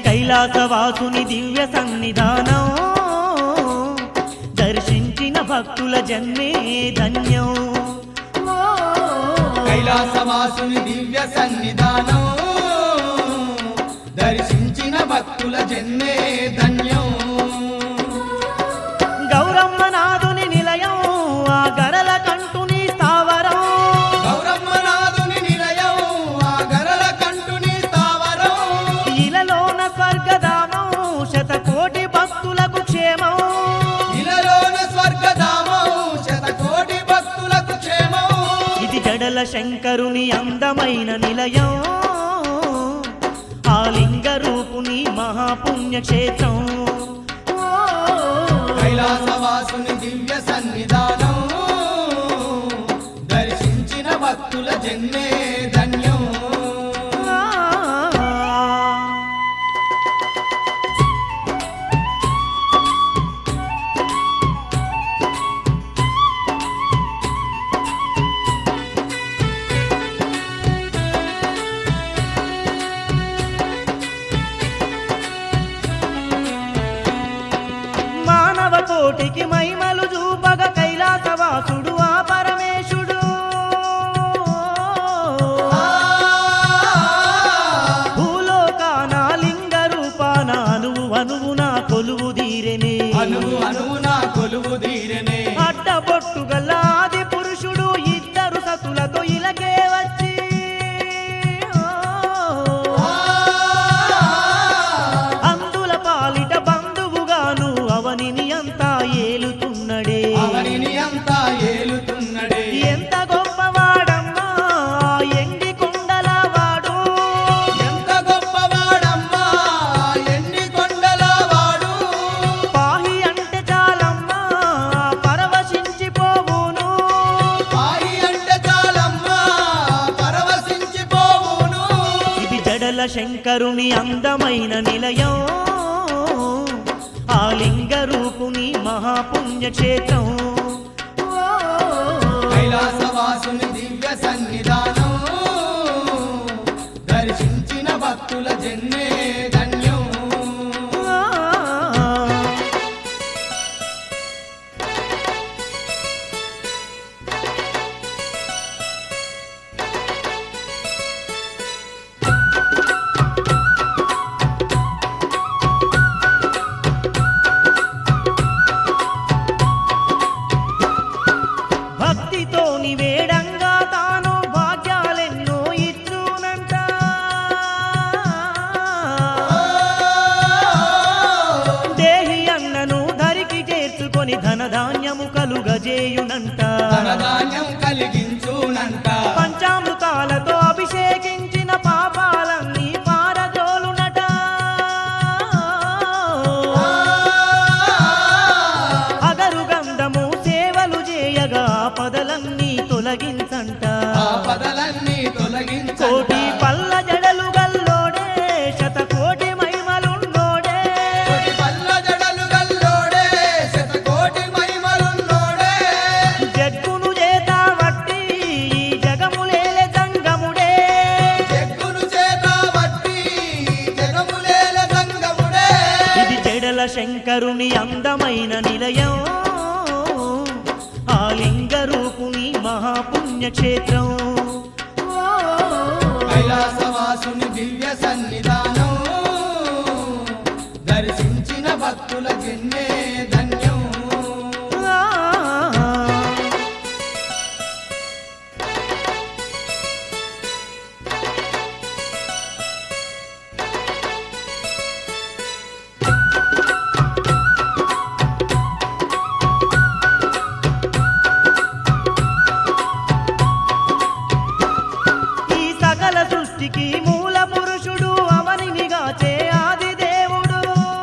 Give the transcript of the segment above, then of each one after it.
కైలాసవాసుని దివ్య సన్నిధానం దర్శించిన భక్తుల జన్మే ధన్యం కైలాసవాసుని దివ్య సన్నిధానం దర్శించిన భక్తుల జన్మే ధన్యం గౌరమ్మ నాదుని నిలయం ఆ గరల కంటుని స్థావరం గౌరమ్మ నాదుని నిలయం ఆ గరల కంటుని స్థావరం ఇలలోన స్వర్గధామం శతకోటి భక్తులకు క్షేమం ఇలలోన స్వర్గధామం శతకోటి భక్తులకు క్షేమం ఇది జడల శంకరుని అందమైన నిలయం ఆ లింగ రూపుని మహాపుణ్యక్షేత్రం కైలాసవాసుని దివ్య సన్నిధానం దర్శించిన భక్తుల జన్మే ధన్యం మానవ కోటికి మహిమలు చూపగ కైలాసవాసుడు ఆ పరమేశుడు భూలోకాన లింగ రూపాన అనువు అనువున కొలువు దీరెనే అనువు అనువున కొలువు తీరనే అడ్డబొట్టు గల ఆది పురుషుడు ఇద్దరు సతులతో ఇలకే వచ్చి అందుల పాలిట బంధువుగాను అవనిని అంతా ఏలుతున్నడే అవనిని అంతా ఏలుతున్నడే ఎంత గొప్పవాడమ్మా ఎండి కొండల వాడు ఎంత గొప్పవాడమ్మా ఎన్ని కొండల వాడు పాహి అంటే చాలమ్మా పరవశించిపోవును పాయి అంటే చాలమ్మా పరవశించిపోవును ఇది జడల శంకరుని అందమైన నిలయం ఆ లింగ రూపుని మహాపుణ్యక్షేత్రం కైలాసవాసుని దివ్య సన్నిధానం దర్శించిన భక్తుల జన్మే ధన్యం భక్తితో నివేడంగా తాను భాగ్యాలెన్నో ఇచ్చునంట దేహి అన్నను ధరికి చేర్చుకొని ధనధాన్యము కలుగజేయునంట ధనధాన్యం కలిగించునంట పంచామృతాలతో అభిషేకించిన పాపాలన్నీ పారజోలునట అగరు గంధము సేవలు చేయగా పదలన్నీ తొలగించంట ఆపదలన్నీ తొలగించంట కోటి పల్ల జడలు గల్లోడే శతకోటి మహిమలున్నోడే కోటి పల్ల జడలు గల్లోడే శతకోటి మహిమలున్నోడే జగ్గును చేత వట్టి ఈ జగములేలే జంగముడే జగ్గును చేత బట్టి జగములేల సంగముడే ఇది జడల శంకరుని అందమైన నిలయం ఆ లింగ రూపుని మహాపుణ్యక్షేత్రం కైలాసవాసుని దివ్య సన్నిధానం దర్శించిన భక్తుల జన్మే ధన్యం ఈ సకల సృష్టికి మూల పురుషుడు అవనినిగాచే ఆది దేవుడు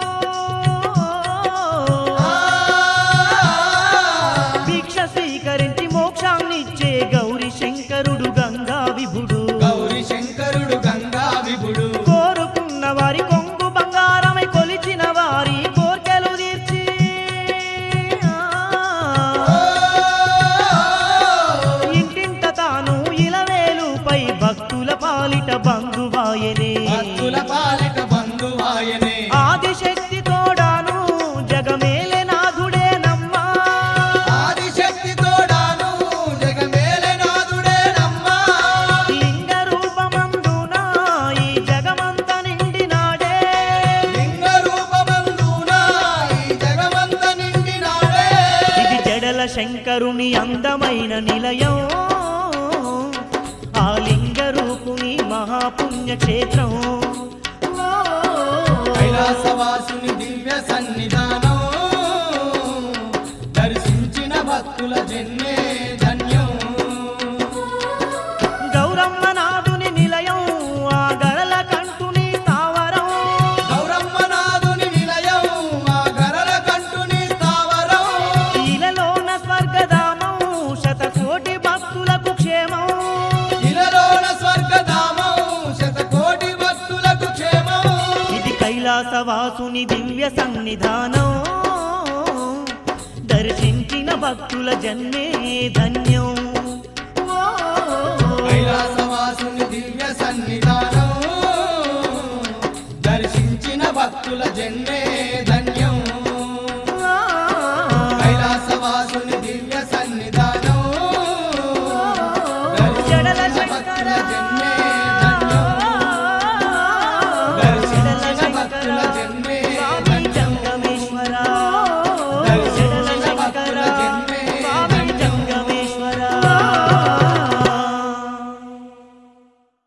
భిక్ష స్వీకరించి మోక్షాన్నిచ్చే గౌరీ శంకరుడు గంగా విభుడు గౌరీ శంకరుడు గంగా విభుడు కోరుకున్న వారి కొంగు బంగారమై కొలిచిన వారి కోర్కెలు తీర్చి ఇంటింట తాను ఇలవేలుపై భక్తుల పాలిట బంధువాయనే భక్తుల పాలిట బంధువాయనే శంకరుని అందమైన నిలయం ఆ లింగ రూపుని మహాపుణ్యక్షేత్రం కైలాసవాసుని దివ్య సన్నిధానం దర్శించిన భక్తుల జన్మే ధన్యం గౌరమ్మ నాదుని నిలయం ఆ గరల కంటుని స్థావరం గౌరమ్మ నాదుని నిలయం ఆ గరల కంటుని స్థావరం ఇలలోన స్వర్గధామం శతకోటి భక్తులకు క్షేమం ఇలలోన స్వర్గధామం శతకోటి భక్తులకు క్షేమం ఇది కైలాసవాసుని దివ్య సన్నిధానం దర్శించిన భక్తుల జన్మే ధన్యం